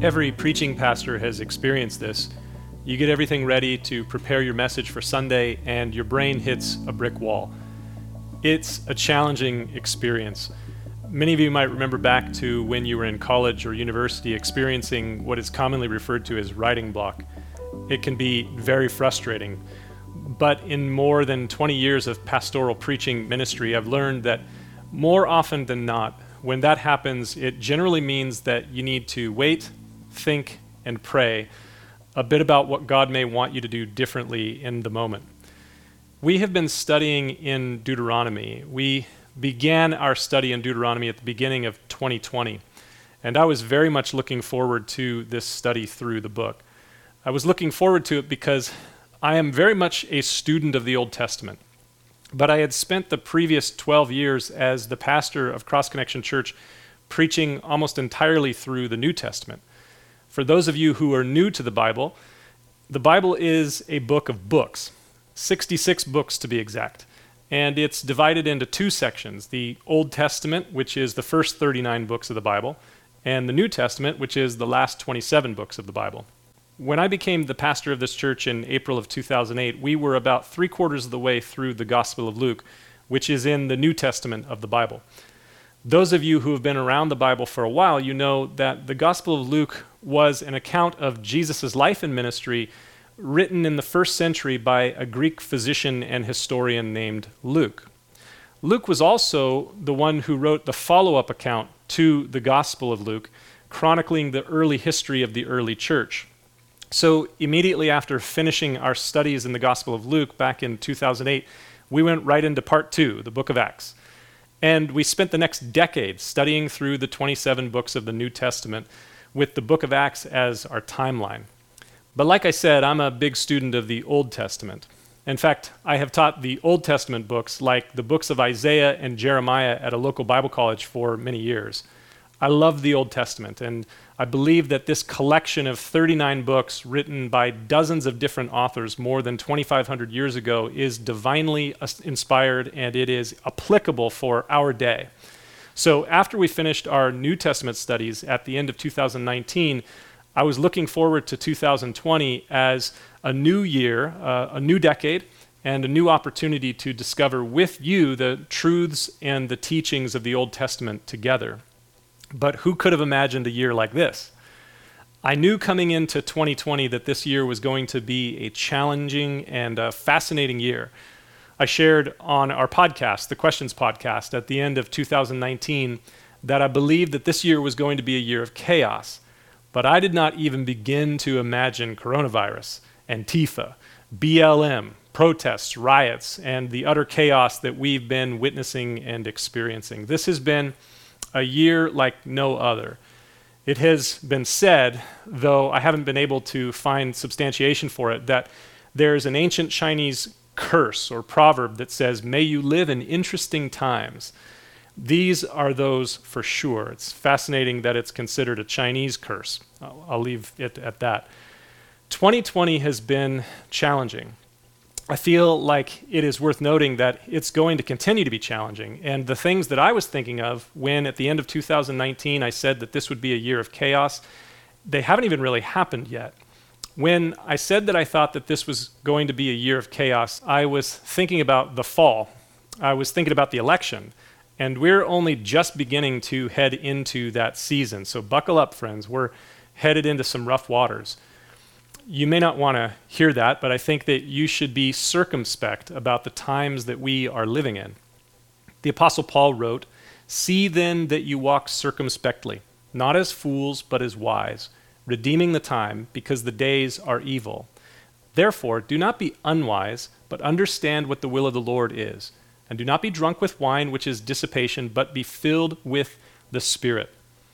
Every preaching pastor has experienced this. You get everything ready to prepare your message for Sunday, and your brain hits a brick wall. It's a challenging experience. Many of you might remember back to when you were in college or university experiencing what is commonly referred to as writing block. It can be very frustrating. But in more than 20 years of pastoral preaching ministry, I've learned that more often than not, when that happens, it generally means that you need to wait, think, and pray a bit about what God may want you to do differently in the moment. We have been studying in Deuteronomy. We began our study in Deuteronomy at the beginning of 2020, and I was very much looking forward to this study through the book. I was looking forward to it because I am very much a student of the Old Testament, but I had spent the previous 12 years as the pastor of Cross Connection Church preaching almost entirely through the New Testament. For those of you who are new to the Bible is a book of books, 66 books to be exact, and it's divided into two sections, the Old Testament, which is the first 39 books of the Bible, and the New Testament, which is the last 27 books of the Bible. When I became the pastor of this church in April of 2008, we were about 3/4 of the way through the Gospel of Luke, which is in the New Testament of the Bible. Those of you who have been around the Bible for a while, you know that the Gospel of Luke was an account of Jesus' life and ministry written in the first century by a Greek physician and historian named Luke. Luke was also the one who wrote the follow-up account to the Gospel of Luke, chronicling the early history of the early church. So immediately after finishing our studies in the Gospel of Luke back in 2008, we went right into part 2, the book of Acts. And we spent the next decade studying through the 27 books of the New Testament with the book of Acts as our timeline. But like I said, I'm a big student of the Old Testament. In fact, I have taught the Old Testament books, like the books of Isaiah and Jeremiah, at a local Bible college for many years. I love the Old Testament, and I believe that this collection of 39 books written by dozens of different authors more than 2,500 years ago is divinely inspired, and it is applicable for our day. So after we finished our New Testament studies at the end of 2019, I was looking forward to 2020 as a new year, a new decade, and a new opportunity to discover with you the truths and the teachings of the Old Testament together. But who could have imagined a year like this? I knew coming into 2020 that this year was going to be a challenging and a fascinating year. I shared on our podcast, the Questions podcast, at the end of 2019, that I believed that this year was going to be a year of chaos. But I did not even begin to imagine coronavirus, Antifa, BLM, protests, riots, and the utter chaos that we've been witnessing and experiencing. This has been a year like no other. It has been said, though I haven't been able to find substantiation for it, that there's an ancient Chinese curse or proverb that says, "May you live in interesting times." These are those for sure. It's fascinating that it's considered a Chinese curse. I'll leave it at that. 2020 has been challenging. I feel like it is worth noting that it's going to continue to be challenging. And the things that I was thinking of when at the end of 2019 I said that this would be a year of chaos, they haven't even really happened yet. When I said that I thought that this was going to be a year of chaos, I was thinking about the fall. I was thinking about the election. And we're only just beginning to head into that season. So buckle up, friends. We're headed into some rough waters. You may not want to hear that, but I think that you should be circumspect about the times that we are living in. The Apostle Paul wrote, "See then that you walk circumspectly, not as fools, but as wise, redeeming the time, because the days are evil. Therefore, do not be unwise, but understand what the will of the Lord is. And do not be drunk with wine, which is dissipation, but be filled with the Spirit."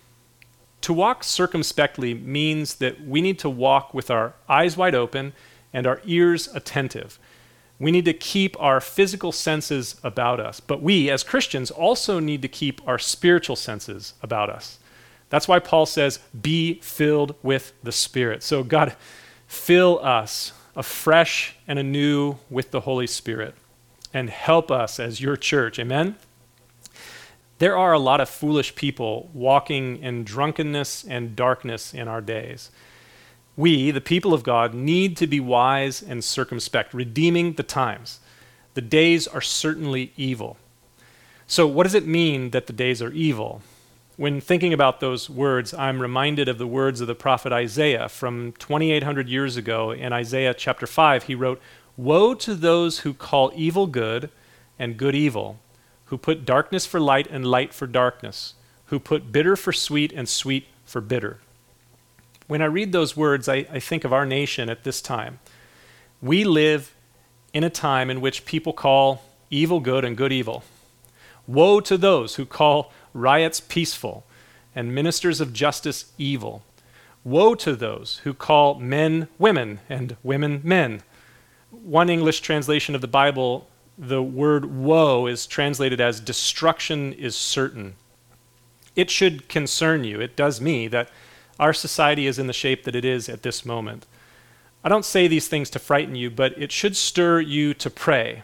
To walk circumspectly means that we need to walk with our eyes wide open and our ears attentive. We need to keep our physical senses about us, but we, as Christians, also need to keep our spiritual senses about us. That's why Paul says, "Be filled with the Spirit." So God, fill us afresh and anew with the Holy Spirit and help us as your church. Amen? There are a lot of foolish people walking in drunkenness and darkness in our days. We, the people of God, need to be wise and circumspect, redeeming the times. The days are certainly evil. So what does it mean that the days are evil? When thinking about those words, I'm reminded of the words of the prophet Isaiah from 2,800 years ago. In Isaiah chapter 5, he wrote, "Woe to those who call evil good and good evil, who put darkness for light and light for darkness, who put bitter for sweet and sweet for bitter." When I read those words, I think of our nation at this time. We live in a time in which people call evil good and good evil. Woe to those who call riots peaceful and ministers of justice evil. Woe to those who call men women and women men. One English translation of the Bible, the word woe is translated as destruction is certain. It should concern you, it does me, that our society is in the shape that it is at this moment. I don't say these things to frighten you, but it should stir you to pray.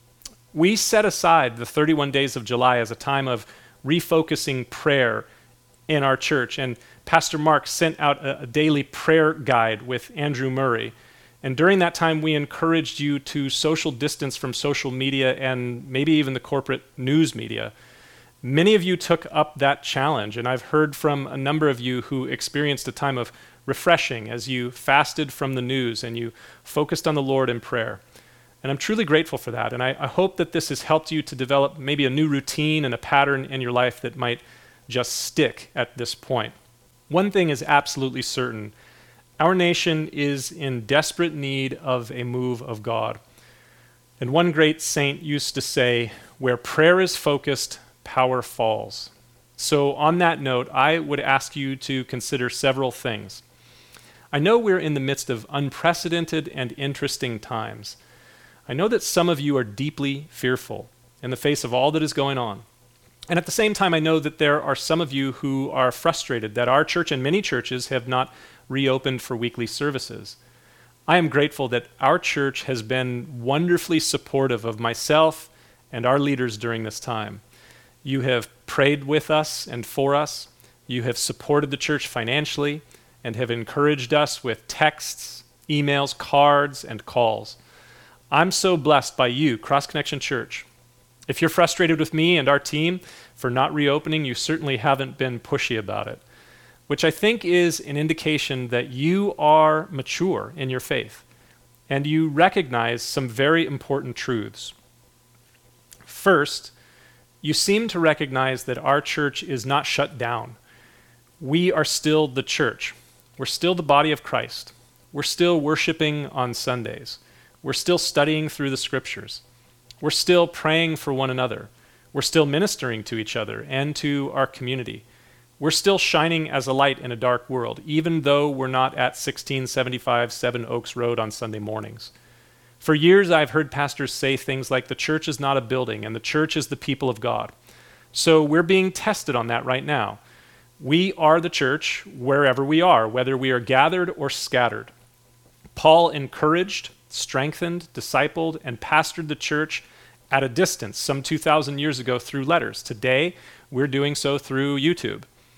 We set aside the 31 days of July as a time of refocusing prayer in our church, and Pastor Mark sent out a daily prayer guide with Andrew Murray. And during that time, we encouraged you to social distance from social media and maybe even the corporate news media. Many of you took up that challenge, and I've heard from a number of you who experienced a time of refreshing as you fasted from the news and you focused on the Lord in prayer. And I'm truly grateful for that, and I hope that this has helped you to develop maybe a new routine and a pattern in your life that might just stick at this point. One thing is absolutely certain. Our nation is in desperate need of a move of God. And one great saint used to say, "Where prayer is focused, power falls." So on that note, I would ask you to consider several things. I know we're in the midst of unprecedented and interesting times. I know that some of you are deeply fearful in the face of all that is going on. And at the same time, I know that there are some of you who are frustrated that our church and many churches have not reopened for weekly services. I am grateful that our church has been wonderfully supportive of myself and our leaders during this time. You have prayed with us and for us. You have supported the church financially and have encouraged us with texts, emails, cards, and calls. I'm so blessed by you, Cross Connection Church. If you're frustrated with me and our team for not reopening, you certainly haven't been pushy about it, which I think is an indication that you are mature in your faith and you recognize some very important truths. First, you seem to recognize that our church is not shut down. We are still the church. We're still the body of Christ. We're still worshiping on Sundays. We're still studying through the scriptures. We're still praying for one another. We're still ministering to each other and to our community. We're still shining as a light in a dark world, even though we're not at 1675 Seven Oaks Road on Sunday mornings. For years, I've heard pastors say things like the church is not a building and the church is the people of God. So we're being tested on that right now. We are the church wherever we are, whether we are gathered or scattered. Paul encouraged, strengthened, discipled, and pastored the church at a distance some 2,000 years ago through letters. Today, we're doing so through YouTube.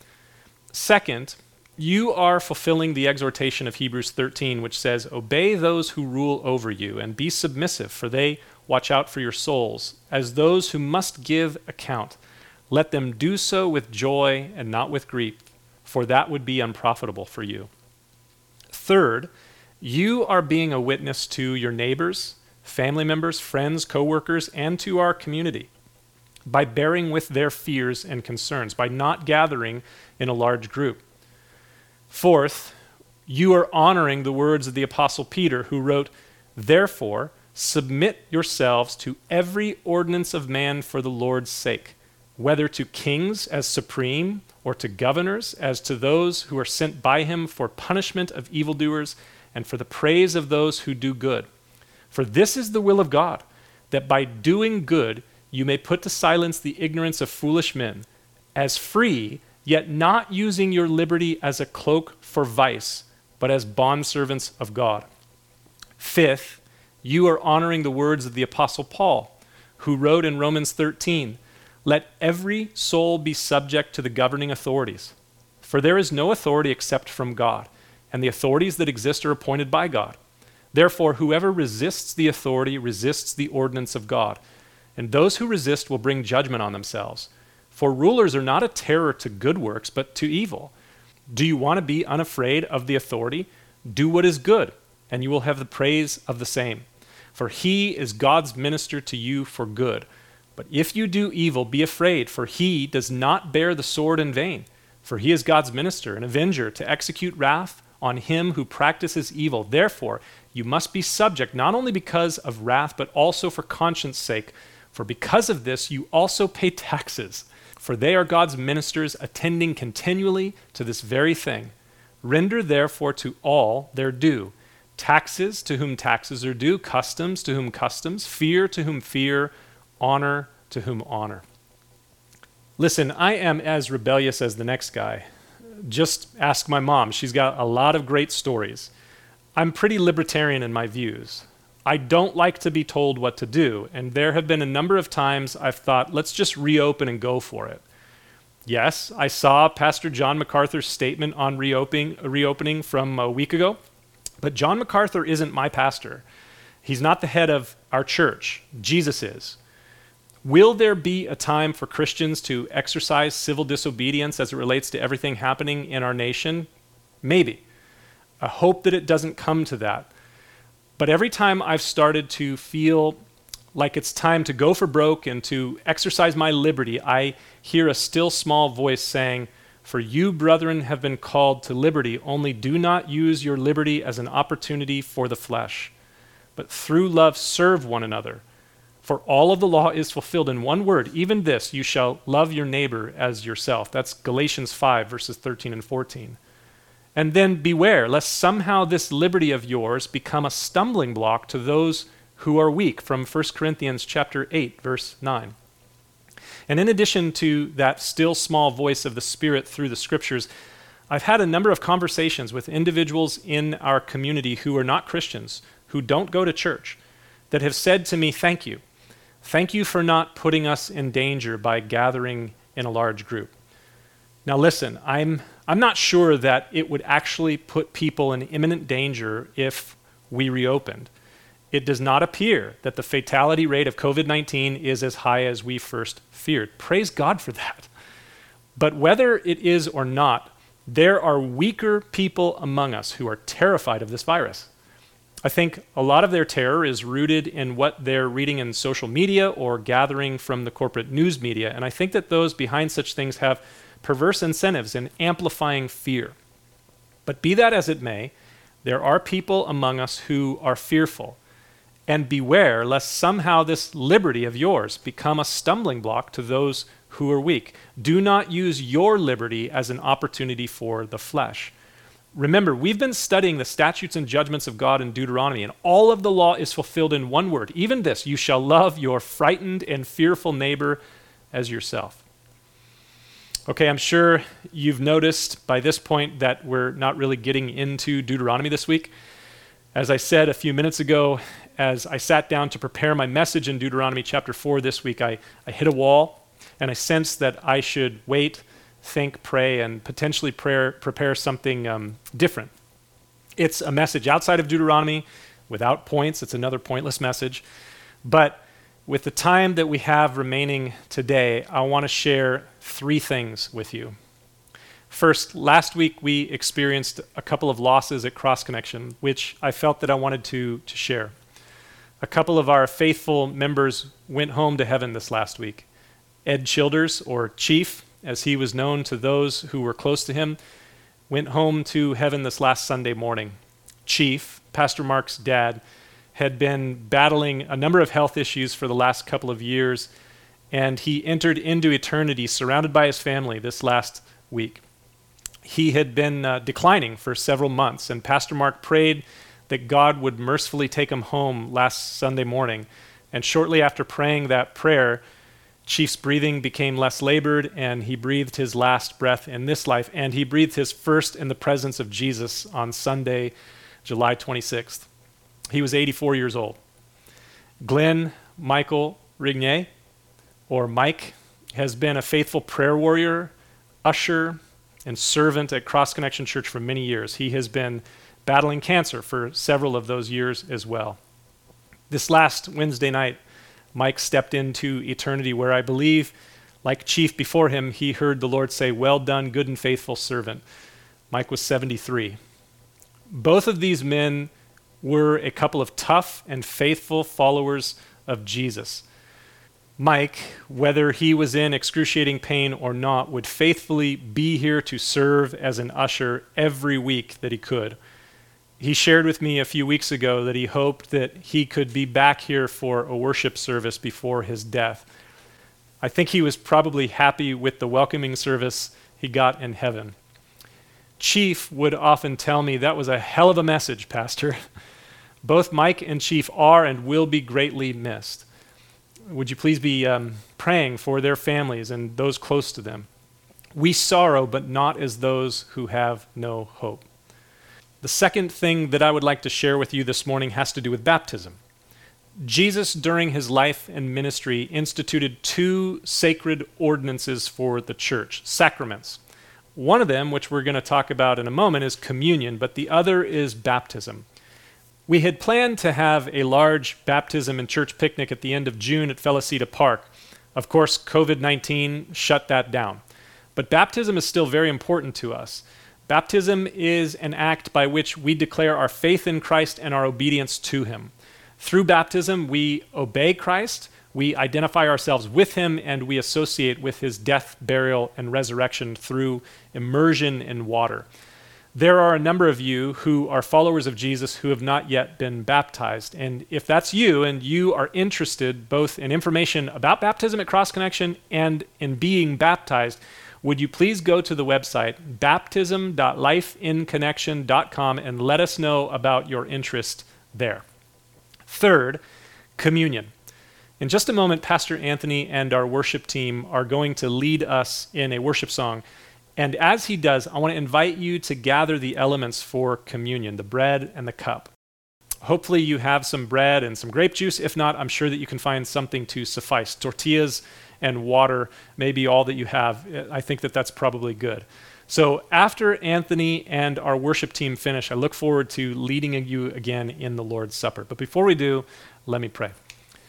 Second, you are fulfilling the exhortation of Hebrews 13, which says, "Obey those who rule over you, and be submissive, for they watch out for your souls, as those who must give account. Let them do so with joy and not with grief, for that would be unprofitable for you." Third, you are being a witness to your neighbors, family members, friends, coworkers, and to our community by bearing with their fears and concerns, by not gathering in a large group. Fourth, you are honoring the words of the Apostle Peter, who wrote, "Therefore, submit yourselves to every ordinance of man for the Lord's sake, whether to kings as supreme, or to governors as to those who are sent by him for punishment of evildoers and for the praise of those who do good. For this is the will of God, that by doing good you may put to silence the ignorance of foolish men, as free, yet not using your liberty as a cloak for vice, but as bondservants of God." Fifth, you are honoring the words of the Apostle Paul, who wrote in Romans 13, Let every soul be subject to the governing authorities. For there is no authority except from God, and the authorities that exist are appointed by God. Therefore, whoever resists the authority resists the ordinance of God, and those who resist will bring judgment on themselves. For rulers are not a terror to good works, but to evil. Do you want to be unafraid of the authority? Do what is good, and you will have the praise of the same. For he is God's minister to you for good. But if you do evil, be afraid, for he does not bear the sword in vain. For he is God's minister, an avenger, to execute wrath on him who practices evil. Therefore, you must be subject, not only because of wrath, but also for conscience sake. For because of this, you also pay taxes. For they are God's ministers, attending continually to this very thing. Render therefore to all their due. Taxes to whom taxes are due, customs to whom customs, fear to whom fear, honor to whom honor. Listen, I am as rebellious as the next guy. Just ask my mom. She's got a lot of great stories. I'm pretty libertarian in my views. I don't like to be told what to do, and there have been a number of times I've thought, let's just reopen and go for it. Yes, I saw Pastor John MacArthur's statement on reopening from a week ago, but John MacArthur isn't my pastor. He's not the head of our church. Jesus is. Will there be a time for Christians to exercise civil disobedience as it relates to everything happening in our nation? Maybe. I hope that it doesn't come to that. But every time I've started to feel like it's time to go for broke and to exercise my liberty, I hear a still small voice saying, "For you, brethren, have been called to liberty, only do not use your liberty as an opportunity for the flesh, but through love serve one another. For all of the law is fulfilled in one word, even this, you shall love your neighbor as yourself." That's Galatians 5, verses 13 and 14. And then beware, lest somehow this liberty of yours become a stumbling block to those who are weak, from 1 Corinthians chapter 8, verse 9. And in addition to that still small voice of the Spirit through the Scriptures, I've had a number of conversations with individuals in our community who are not Christians, who don't go to church, that have said to me, "Thank you. Thank you for not putting us in danger by gathering in a large group." Now listen, I'm not sure that it would actually put people in imminent danger if we reopened. It does not appear that the fatality rate of COVID-19 is as high as we first feared. Praise God for that. But whether it is or not, there are weaker people among us who are terrified of this virus. I think a lot of their terror is rooted in what they're reading in social media or gathering from the corporate news media, and I think that those behind such things have perverse incentives in amplifying fear. But be that as it may, there are people among us who are fearful. And beware lest somehow this liberty of yours become a stumbling block to those who are weak. Do not use your liberty as an opportunity for the flesh. Remember, we've been studying the statutes and judgments of God in Deuteronomy, and all of the law is fulfilled in one word. Even this, you shall love your frightened and fearful neighbor as yourself. Okay, I'm sure you've noticed by this point that we're not really getting into Deuteronomy this week. As I said a few minutes ago, as I sat down to prepare my message in Deuteronomy chapter 4 this week, I hit a wall, and I sensed that I should wait, think, pray, and potentially prepare something different. It's a message outside of Deuteronomy, without points. It's another pointless message. But with the time that we have remaining today, I want to share 3 things with you. First, last week we experienced a couple of losses at Cross Connection, which I felt that I wanted to share. A couple of our faithful members went home to heaven this last week. Ed Childers, or Chief, as he was known to those who were close to him, went home to heaven this last Sunday morning. Chief, Pastor Mark's dad, had been battling a number of health issues for the last couple of years, and he entered into eternity surrounded by his family this last week. He had been declining for several months, and Pastor Mark prayed that God would mercifully take him home last Sunday morning. And shortly after praying that prayer, Chief's breathing became less labored, and he breathed his last breath in this life, and he breathed his first in the presence of Jesus on Sunday, July 26th. He was 84 years old. Glenn Michael Rignier, or Mike, has been a faithful prayer warrior, usher, and servant at Cross Connection Church for many years. He has been battling cancer for several of those years as well. This last Wednesday night, Mike stepped into eternity where I believe, like Chief before him, he heard the Lord say, "Well done, good and faithful servant." Mike was 73. Both of these men were a couple of tough and faithful followers of Jesus. Mike, whether he was in excruciating pain or not, would faithfully be here to serve as an usher every week that he could. He shared with me a few weeks ago that he hoped that he could be back here for a worship service before his death. I think he was probably happy with the welcoming service he got in heaven. Chief would often tell me, "That was a hell of a message, Pastor." Both Mike and Chief are and will be greatly missed. Would you please be praying for their families and those close to them? We sorrow, but not as those who have no hope. The second thing that I would like to share with you this morning has to do with baptism. Jesus, during his life and ministry, instituted two sacred ordinances for the church, sacraments. One of them, which we're going to talk about in a moment, is communion, but the other is baptism. We had planned to have a large baptism and church picnic at the end of June at Felicita Park. Of course, COVID-19 shut that down. But baptism is still very important to us. Baptism is an act by which we declare our faith in Christ and our obedience to him. Through baptism, we obey Christ, we identify ourselves with him, and we associate with his death, burial, and resurrection through immersion in water. There are a number of you who are followers of Jesus who have not yet been baptized. And if that's you and you are interested both in information about baptism at Cross Connection and in being baptized, would you please go to the website baptism.lifeinconnection.com and let us know about your interest there. Third, communion. In just a moment, Pastor Anthony and our worship team are going to lead us in a worship song. And as he does, I want to invite you to gather the elements for communion, the bread and the cup. Hopefully you have some bread and some grape juice. If not, I'm sure that you can find something to suffice. Tortillas and water may be all that you have. I think that that's probably good. So after Anthony and our worship team finish, I look forward to leading you again in the Lord's Supper. But before we do, let me pray.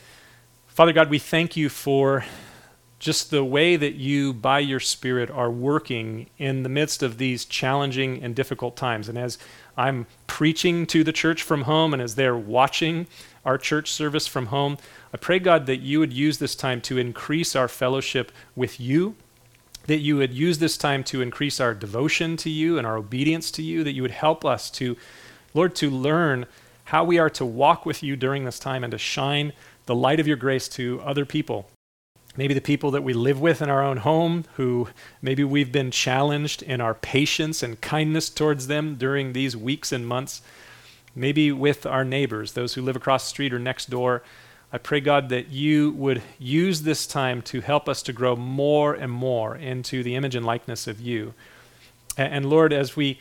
Father God, we thank you for just the way that you, by your Spirit, are working in the midst of these challenging and difficult times. And as I'm preaching to the church from home and as they're watching our church service from home, I pray, God, that you would use this time to increase our fellowship with you, that you would use this time to increase our devotion to you and our obedience to you, that you would help us to, Lord, to learn how we are to walk with you during this time and to shine the light of your grace to other people. Maybe the people that we live with in our own home, who maybe we've been challenged in our patience and kindness towards them during these weeks and months. Maybe with our neighbors, those who live across the street or next door. I pray, God, that you would use this time to help us to grow more and more into the image and likeness of you. And Lord, as we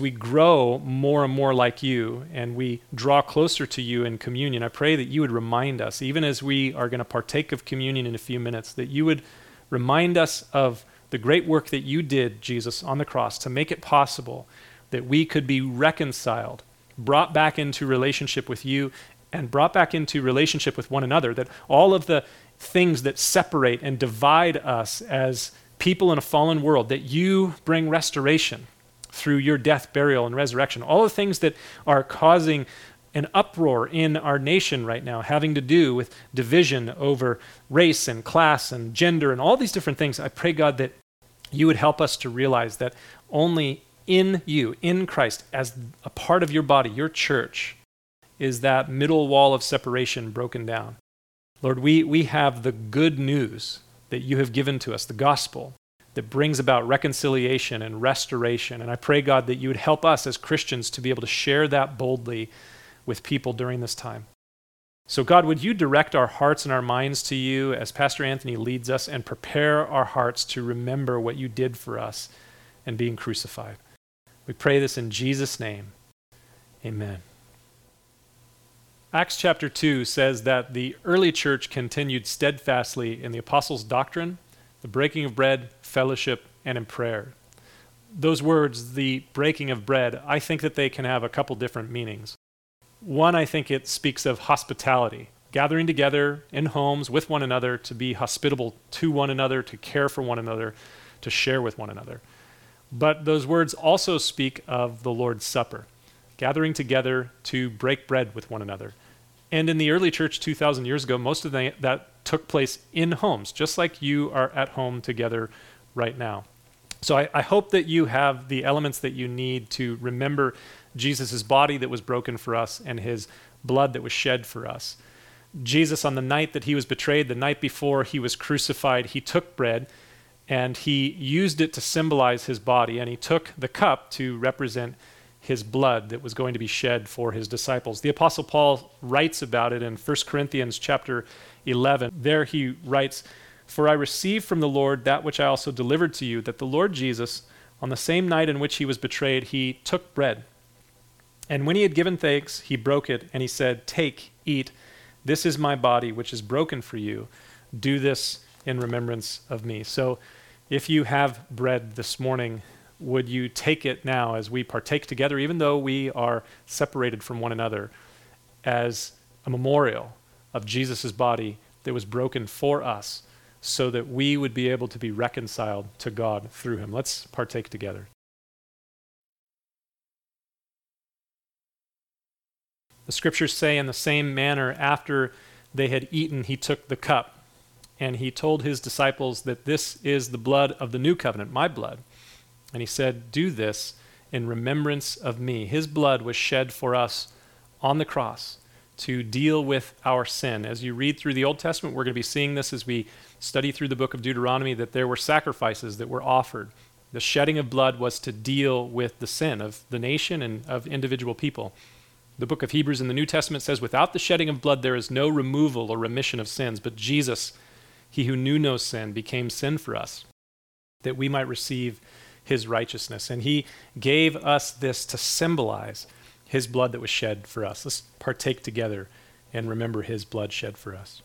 grow more and more like you and we draw closer to you in communion, I pray that you would remind us, even as we are going to partake of communion in a few minutes, that you would remind us of the great work that you did, Jesus, on the cross to make it possible that we could be reconciled, brought back into relationship with you and brought back into relationship with one another, that all of the things that separate and divide us as people in a fallen world, that you bring restoration through your death, burial, and resurrection. All the things that are causing an uproar in our nation right now, having to do with division over race and class and gender and all these different things, I pray, God, that you would help us to realize that only in you, in Christ, as a part of your body, your church, is that middle wall of separation broken down. Lord, we have the good news that you have given to us, the gospel, that brings about reconciliation and restoration. And I pray, God, that you would help us as Christians to be able to share that boldly with people during this time. So God, would you direct our hearts and our minds to you as Pastor Anthony leads us and prepare our hearts to remember what you did for us in being crucified. We pray this in Jesus' name. Amen. Acts chapter 2 says that the early church continued steadfastly in the apostles' doctrine, the breaking of bread, fellowship, and in prayer. Those words, the breaking of bread, I think that they can have a couple different meanings. One, I think it speaks of hospitality, gathering together in homes with one another to be hospitable to one another, to care for one another, to share with one another. But those words also speak of the Lord's Supper, gathering together to break bread with one another. And in the early church 2,000 years ago, most of that took place in homes, just like you are at home together right now. So I hope that you have the elements that you need to remember Jesus' body that was broken for us and his blood that was shed for us. Jesus, on the night that he was betrayed, the night before he was crucified, he took bread and he used it to symbolize his body, and he took the cup to represent his blood that was going to be shed for his disciples. The Apostle Paul writes about it in 1 Corinthians chapter 11. There he writes, "For I received from the Lord that which I also delivered to you, that the Lord Jesus, on the same night in which he was betrayed, he took bread. And when he had given thanks, he broke it, and he said, 'Take, eat, this is my body, which is broken for you. Do this in remembrance of me.'" So if you have bread this morning, would you take it now as we partake together, even though we are separated from one another, as a memorial of Jesus' body that was broken for us so that we would be able to be reconciled to God through him. Let's partake together. The scriptures say in the same manner, after they had eaten, he took the cup, and he told his disciples that this is the blood of the new covenant, my blood. And he said, "Do this in remembrance of me." His blood was shed for us on the cross to deal with our sin. As you read through the Old Testament, we're going to be seeing this as we study through the book of Deuteronomy, that there were sacrifices that were offered. The shedding of blood was to deal with the sin of the nation and of individual people. The book of Hebrews in the New Testament says, "Without the shedding of blood, there is no removal or remission of sins. But Jesus, he who knew no sin, became sin for us, that we might receive his righteousness." And he gave us this to symbolize his blood that was shed for us. Let's partake together and remember his blood shed for us.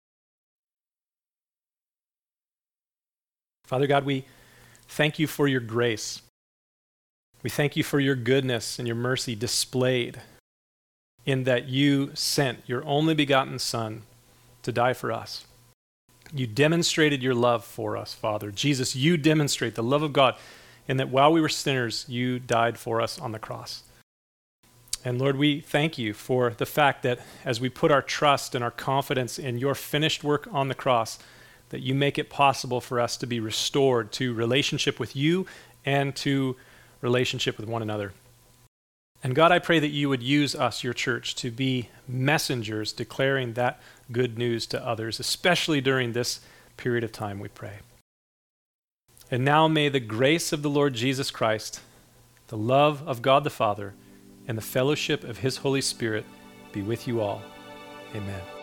Father God, we thank you for your grace. We thank you for your goodness and your mercy displayed in that you sent your only begotten Son to die for us. You demonstrated your love for us, Father. Jesus, you demonstrate the love of God in that while we were sinners, you died for us on the cross. And Lord, we thank you for the fact that as we put our trust and our confidence in your finished work on the cross, that you make it possible for us to be restored to relationship with you and to relationship with one another. And God, I pray that you would use us, your church, to be messengers declaring that good news to others, especially during this period of time, we pray. And now may the grace of the Lord Jesus Christ, the love of God the Father, and the fellowship of his Holy Spirit be with you all. Amen.